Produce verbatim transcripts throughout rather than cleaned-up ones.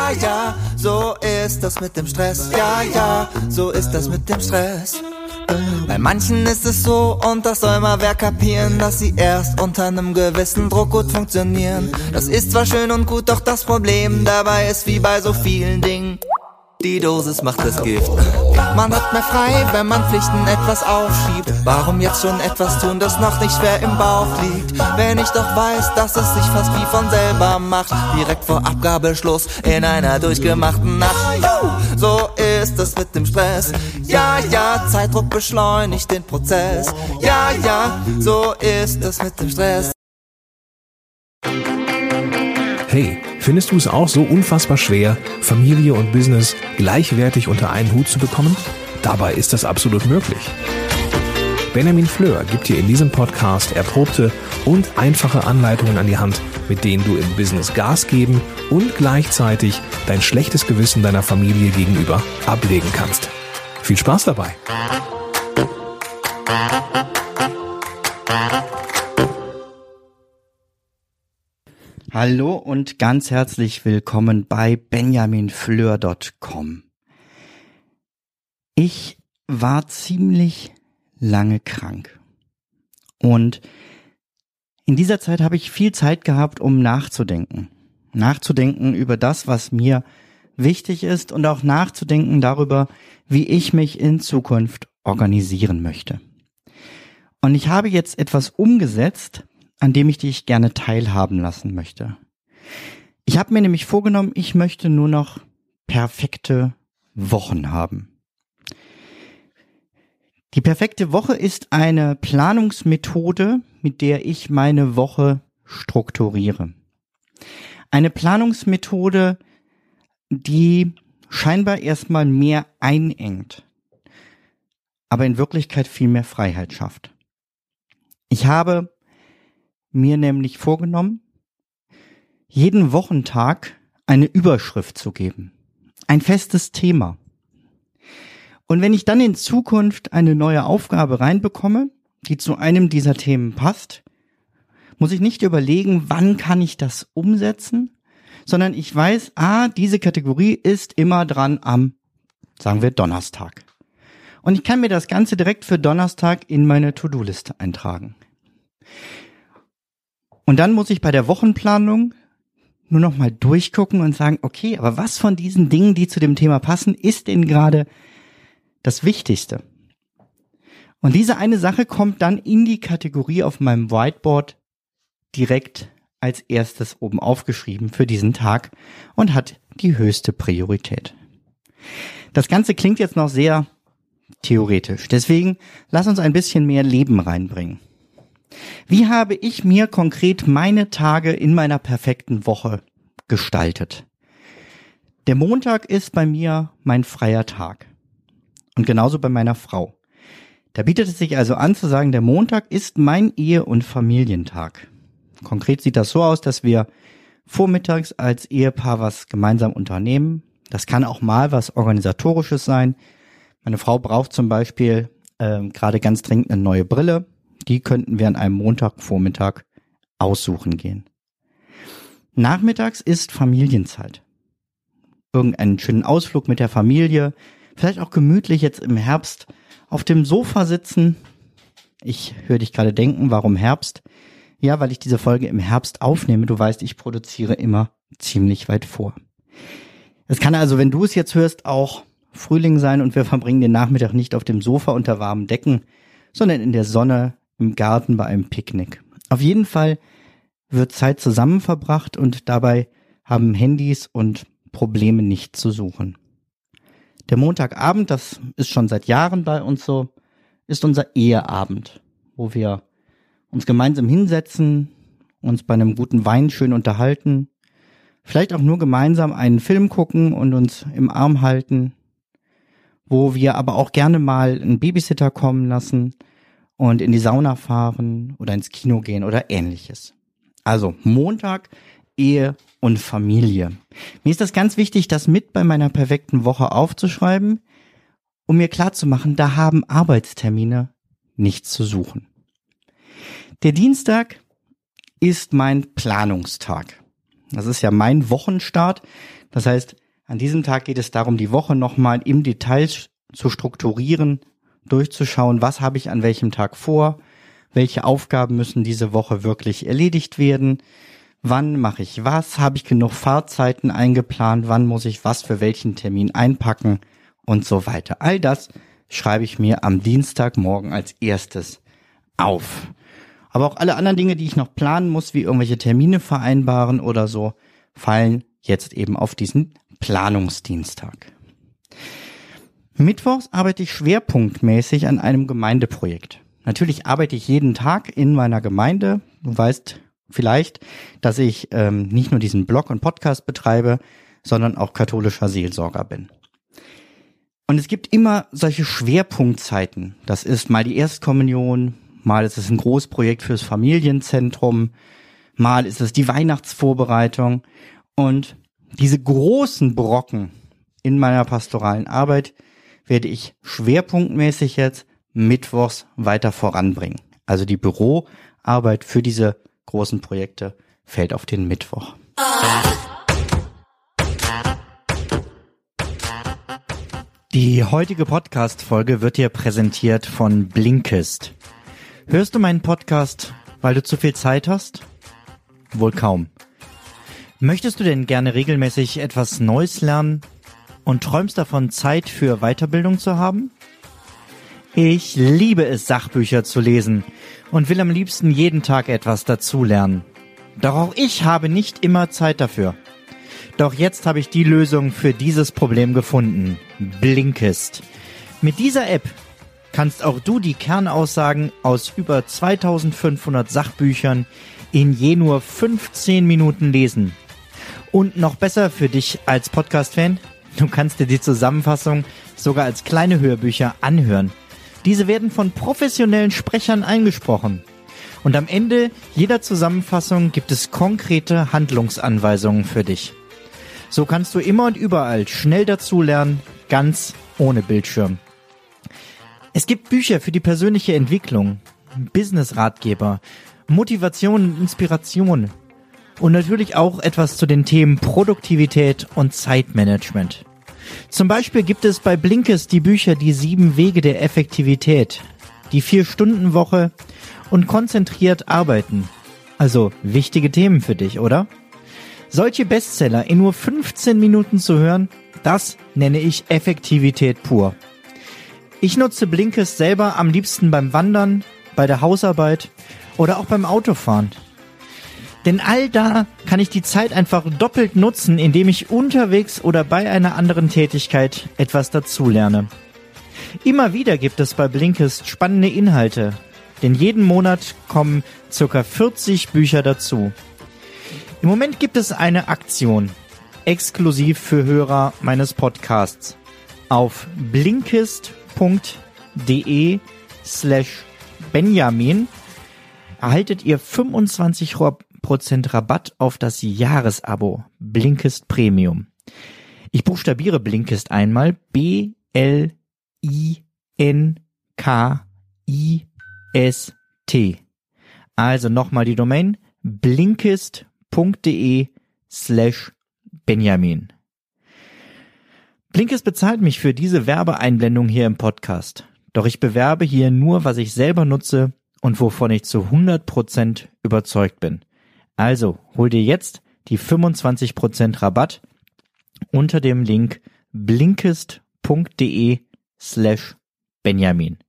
Ja, ja, so ist das mit dem Stress. Ja, ja, so ist das mit dem Stress. Bei manchen ist es so, und das soll mal wer kapieren, dass sie erst unter einem gewissen Druck gut funktionieren. Das ist zwar schön und gut, doch das Problem dabei ist wie bei so vielen Dingen: die Dosis macht das Gift. Man hat mehr frei, wenn man Pflichten etwas aufschiebt. Warum jetzt schon etwas tun, das noch nicht schwer im Bauch liegt? Wenn ich doch weiß, dass es sich fast wie von selber macht, direkt vor Abgabeschluss in einer durchgemachten Nacht. So ist es mit dem Stress. Ja, ja, Zeitdruck beschleunigt den Prozess. Ja, ja, so ist es mit dem Stress. Hey, findest du es auch so unfassbar schwer, Familie und Business gleichwertig unter einen Hut zu bekommen? Dabei ist das absolut möglich. Benjamin Fleur gibt dir in diesem Podcast erprobte und einfache Anleitungen an die Hand, mit denen du im Business Gas geben und gleichzeitig dein schlechtes Gewissen deiner Familie gegenüber ablegen kannst. Viel Spaß dabei! Hallo und ganz herzlich willkommen bei benjamin fleur punkt com. Ich war ziemlich lange krank und in dieser Zeit habe ich viel Zeit gehabt, um nachzudenken. Nachzudenken über das, was mir wichtig ist, und auch nachzudenken darüber, wie ich mich in Zukunft organisieren möchte. Und ich habe jetzt etwas umgesetzt, an dem ich dich gerne teilhaben lassen möchte. Ich habe mir nämlich vorgenommen, ich möchte nur noch perfekte Wochen haben. Die perfekte Woche ist eine Planungsmethode, mit der ich meine Woche strukturiere. Eine Planungsmethode, die scheinbar erstmal mehr einengt, aber in Wirklichkeit viel mehr Freiheit schafft. Ich habe mir nämlich vorgenommen, jeden Wochentag eine Überschrift zu geben. Ein festes Thema. Und wenn ich dann in Zukunft eine neue Aufgabe reinbekomme, die zu einem dieser Themen passt, muss ich nicht überlegen, wann kann ich das umsetzen, sondern ich weiß, ah, diese Kategorie ist immer dran am, sagen wir, Donnerstag. Und ich kann mir das Ganze direkt für Donnerstag in meine To-Do-Liste eintragen. Und dann muss ich bei der Wochenplanung nur noch mal durchgucken und sagen, okay, aber was von diesen Dingen, die zu dem Thema passen, ist denn gerade das Wichtigste? Und diese eine Sache kommt dann in die Kategorie auf meinem Whiteboard direkt als erstes oben aufgeschrieben für diesen Tag und hat die höchste Priorität. Das Ganze klingt jetzt noch sehr theoretisch, deswegen lass uns ein bisschen mehr Leben reinbringen. Wie habe ich mir konkret meine Tage in meiner perfekten Woche gestaltet? Der Montag ist bei mir mein freier Tag. Und genauso bei meiner Frau. Da bietet es sich also an zu sagen, der Montag ist mein Ehe- und Familientag. Konkret sieht das so aus, dass wir vormittags als Ehepaar was gemeinsam unternehmen. Das kann auch mal was Organisatorisches sein. Meine Frau braucht zum Beispiel äh, gerade ganz dringend eine neue Brille. Die könnten wir an einem Montagvormittag aussuchen gehen. Nachmittags ist Familienzeit. Irgendeinen schönen Ausflug mit der Familie, vielleicht auch gemütlich jetzt im Herbst auf dem Sofa sitzen. Ich höre dich gerade denken, warum Herbst? Ja, weil ich diese Folge im Herbst aufnehme. Du weißt, ich produziere immer ziemlich weit vor. Es kann also, wenn du es jetzt hörst, auch Frühling sein und wir verbringen den Nachmittag nicht auf dem Sofa unter warmen Decken, sondern in der Sonne, im Garten bei einem Picknick. Auf jeden Fall wird Zeit zusammen verbracht und dabei haben Handys und Probleme nichts zu suchen. Der Montagabend, das ist schon seit Jahren bei uns so, ist unser Eheabend, wo wir uns gemeinsam hinsetzen, uns bei einem guten Wein schön unterhalten, vielleicht auch nur gemeinsam einen Film gucken und uns im Arm halten, wo wir aber auch gerne mal einen Babysitter kommen lassen und in die Sauna fahren oder ins Kino gehen oder ähnliches. Also Montag, Ehe und Familie. Mir ist das ganz wichtig, das mit bei meiner perfekten Woche aufzuschreiben, um mir klarzumachen, da haben Arbeitstermine nichts zu suchen. Der Dienstag ist mein Planungstag. Das ist ja mein Wochenstart. Das heißt, an diesem Tag geht es darum, die Woche nochmal im Detail zu strukturieren, durchzuschauen, was habe ich an welchem Tag vor, welche Aufgaben müssen diese Woche wirklich erledigt werden, wann mache ich was, habe ich genug Fahrzeiten eingeplant, wann muss ich was für welchen Termin einpacken und so weiter. All das schreibe ich mir am Dienstagmorgen als erstes auf. Aber auch alle anderen Dinge, die ich noch planen muss, wie irgendwelche Termine vereinbaren oder so, fallen jetzt eben auf diesen Planungsdienstag. Mittwochs arbeite ich schwerpunktmäßig an einem Gemeindeprojekt. Natürlich arbeite ich jeden Tag in meiner Gemeinde. Du weißt vielleicht, dass ich ähm, nicht nur diesen Blog und Podcast betreibe, sondern auch katholischer Seelsorger bin. Und es gibt immer solche Schwerpunktzeiten. Das ist mal die Erstkommunion, mal ist es ein Großprojekt fürs Familienzentrum, mal ist es die Weihnachtsvorbereitung. Und diese großen Brocken in meiner pastoralen Arbeit werde ich schwerpunktmäßig jetzt mittwochs weiter voranbringen. Also die Büroarbeit für diese großen Projekte fällt auf den Mittwoch. Die heutige Podcast-Folge wird dir präsentiert von Blinkist. Hörst du meinen Podcast, weil du zu viel Zeit hast? Wohl kaum. Möchtest du denn gerne regelmäßig etwas Neues lernen und träumst davon, Zeit für Weiterbildung zu haben? Ich liebe es, Sachbücher zu lesen und will am liebsten jeden Tag etwas dazulernen. Doch auch ich habe nicht immer Zeit dafür. Doch jetzt habe ich die Lösung für dieses Problem gefunden. Blinkist. Mit dieser App kannst auch du die Kernaussagen aus über zweitausendfünfhundert Sachbüchern in je nur fünfzehn Minuten lesen. Und noch besser für dich als Podcast-Fan, du kannst dir die Zusammenfassung sogar als kleine Hörbücher anhören. Diese werden von professionellen Sprechern eingesprochen. Und am Ende jeder Zusammenfassung gibt es konkrete Handlungsanweisungen für dich. So kannst du immer und überall schnell dazulernen, ganz ohne Bildschirm. Es gibt Bücher für die persönliche Entwicklung, Business-Ratgeber, Motivation und Inspiration und natürlich auch etwas zu den Themen Produktivität und Zeitmanagement. Zum Beispiel gibt es bei Blinkist die Bücher Die sieben Wege der Effektivität, die Vier-Stunden-Woche und konzentriert arbeiten. Also wichtige Themen für dich, oder? Solche Bestseller in nur fünfzehn Minuten zu hören, das nenne ich Effektivität pur. Ich nutze Blinkist selber am liebsten beim Wandern, bei der Hausarbeit oder auch beim Autofahren. Denn all da kann ich die Zeit einfach doppelt nutzen, indem ich unterwegs oder bei einer anderen Tätigkeit etwas dazulerne. Immer wieder gibt es bei Blinkist spannende Inhalte, denn jeden Monat kommen ca. vierzig Bücher dazu. Im Moment gibt es eine Aktion, exklusiv für Hörer meines Podcasts. Auf blinkist.de slash Benjamin erhaltet ihr fünfundzwanzig Prozent Rabatt auf das Jahresabo Blinkist Premium. Ich buchstabiere Blinkist einmal. B L I N K I S T. Also nochmal die Domain blinkist.de slash Benjamin. Blinkist bezahlt mich für diese Werbeeinblendung hier im Podcast. Doch ich bewerbe hier nur, was ich selber nutze und wovon ich zu hundert Prozent überzeugt bin. Also hol dir jetzt die fünfundzwanzig Prozent Rabatt unter dem Link blinkist.de slash Benjamin.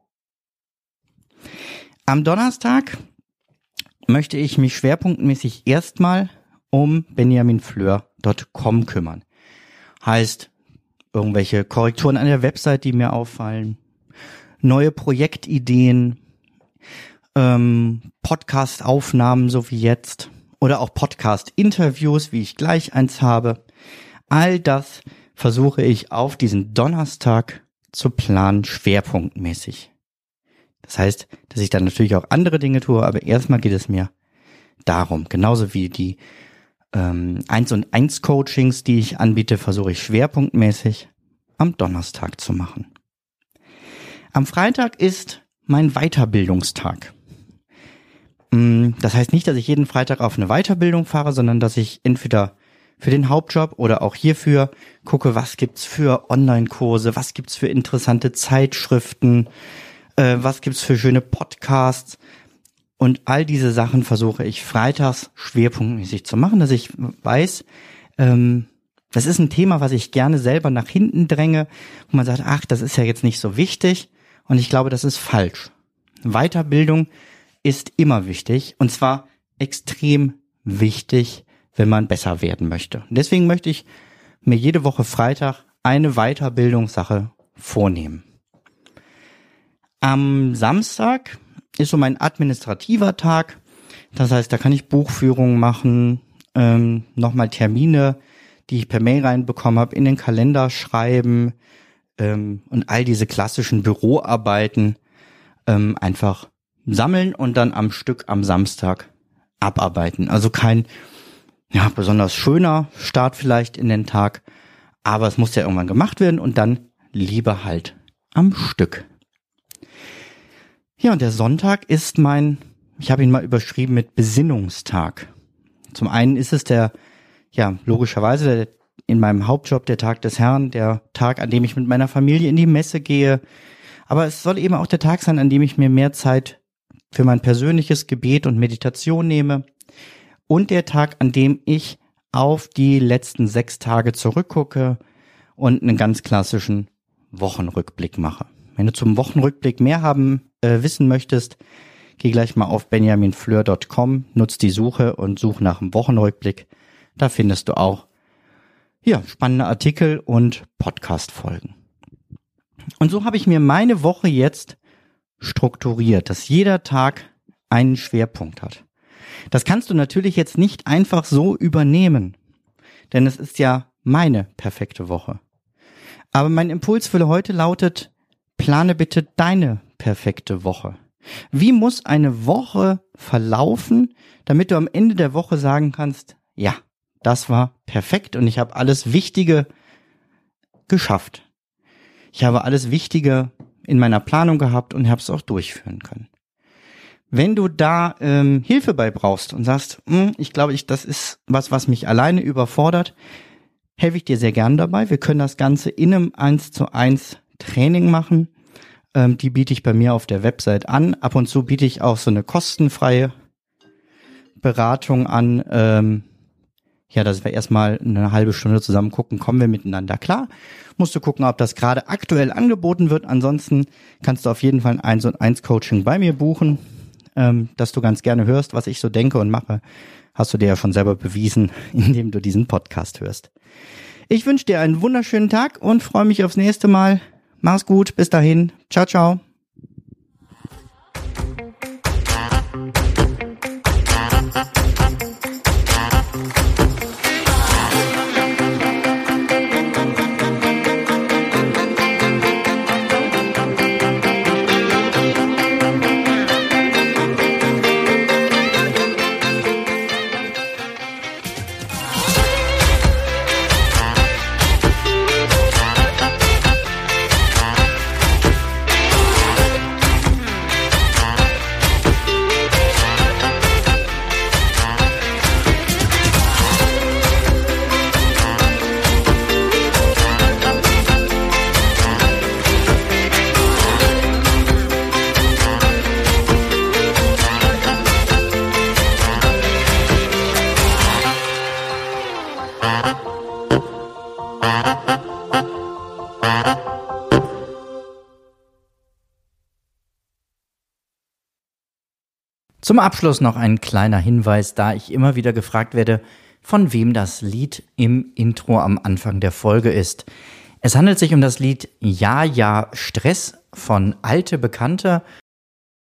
Am Donnerstag möchte ich mich schwerpunktmäßig erstmal um benjamin fleur punkt com kümmern. Heißt, irgendwelche Korrekturen an der Website, die mir auffallen, neue Projektideen, ähm, Podcast-Aufnahmen, so wie jetzt, oder auch Podcast-Interviews, wie ich gleich eins habe. All das versuche ich auf diesen Donnerstag zu planen, schwerpunktmäßig. Das heißt, dass ich dann natürlich auch andere Dinge tue, aber erstmal geht es mir darum, genauso wie die ähm, eins und eins Coachings, die ich anbiete, versuche ich schwerpunktmäßig am Donnerstag zu machen. Am Freitag ist mein Weiterbildungstag. Das heißt nicht, dass ich jeden Freitag auf eine Weiterbildung fahre, sondern dass ich entweder für den Hauptjob oder auch hierfür, gucke, was gibt's für Online-Kurse, was gibt's für interessante Zeitschriften, äh, was gibt's für schöne Podcasts. Und all diese Sachen versuche ich freitags schwerpunktmäßig zu machen, dass ich weiß, ähm, das ist ein Thema, was ich gerne selber nach hinten dränge, wo man sagt, ach, das ist ja jetzt nicht so wichtig. Und ich glaube, das ist falsch. Weiterbildung ist immer wichtig und zwar extrem wichtig, wenn man besser werden möchte. Und deswegen möchte ich mir jede Woche Freitag eine Weiterbildungssache vornehmen. Am Samstag ist so mein administrativer Tag. Das heißt, da kann ich Buchführungen machen, ähm, nochmal Termine, die ich per Mail reinbekommen habe, in den Kalender schreiben ähm, und all diese klassischen Büroarbeiten ähm, einfach sammeln und dann am Stück am Samstag abarbeiten. Also kein ja besonders schöner Start vielleicht in den Tag, aber es muss ja irgendwann gemacht werden und dann lieber halt am Stück. Ja, und der Sonntag ist mein, ich habe ihn mal überschrieben mit Besinnungstag. Zum einen ist es der, ja, logischerweise der, in meinem Hauptjob der Tag des Herrn, der Tag, an dem ich mit meiner Familie in die Messe gehe. Aber es soll eben auch der Tag sein, an dem ich mir mehr Zeit für mein persönliches Gebet und Meditation nehme. Und der Tag, an dem ich auf die letzten sechs Tage zurückgucke und einen ganz klassischen Wochenrückblick mache. Wenn du zum Wochenrückblick mehr haben äh, wissen möchtest, geh gleich mal auf benjamin fleur punkt com, nutz die Suche und such nach dem Wochenrückblick. Da findest du auch ja, spannende Artikel und Podcast-Folgen. Und so habe ich mir meine Woche jetzt strukturiert, dass jeder Tag einen Schwerpunkt hat. Das kannst du natürlich jetzt nicht einfach so übernehmen, denn es ist ja meine perfekte Woche. Aber mein Impuls für heute lautet, plane bitte deine perfekte Woche. Wie muss eine Woche verlaufen, damit du am Ende der Woche sagen kannst, ja, das war perfekt und ich habe alles Wichtige geschafft. Ich habe alles Wichtige in meiner Planung gehabt und habe es auch durchführen können. Wenn du da ähm, Hilfe bei brauchst und sagst, ich glaube, ich, das ist was, was mich alleine überfordert, helfe ich dir sehr gern dabei. Wir können das Ganze in einem eins zu eins Training machen. Ähm, die biete ich bei mir auf der Website an. Ab und zu biete ich auch so eine kostenfreie Beratung an. Ähm, ja, dass wir erstmal eine halbe Stunde zusammen gucken, kommen wir miteinander klar. Musst du gucken, ob das gerade aktuell angeboten wird. Ansonsten kannst du auf jeden Fall ein eins zu eins Coaching bei mir buchen. Ähm, dass du ganz gerne hörst, was ich so denke und mache, hast du dir ja schon selber bewiesen, indem du diesen Podcast hörst. Ich wünsche dir einen wunderschönen Tag und freue mich aufs nächste Mal. Mach's gut, bis dahin. Ciao, ciao. Zum Abschluss noch ein kleiner Hinweis, da ich immer wieder gefragt werde, von wem das Lied im Intro am Anfang der Folge ist. Es handelt sich um das Lied Ja, ja, Stress von Alte Bekannte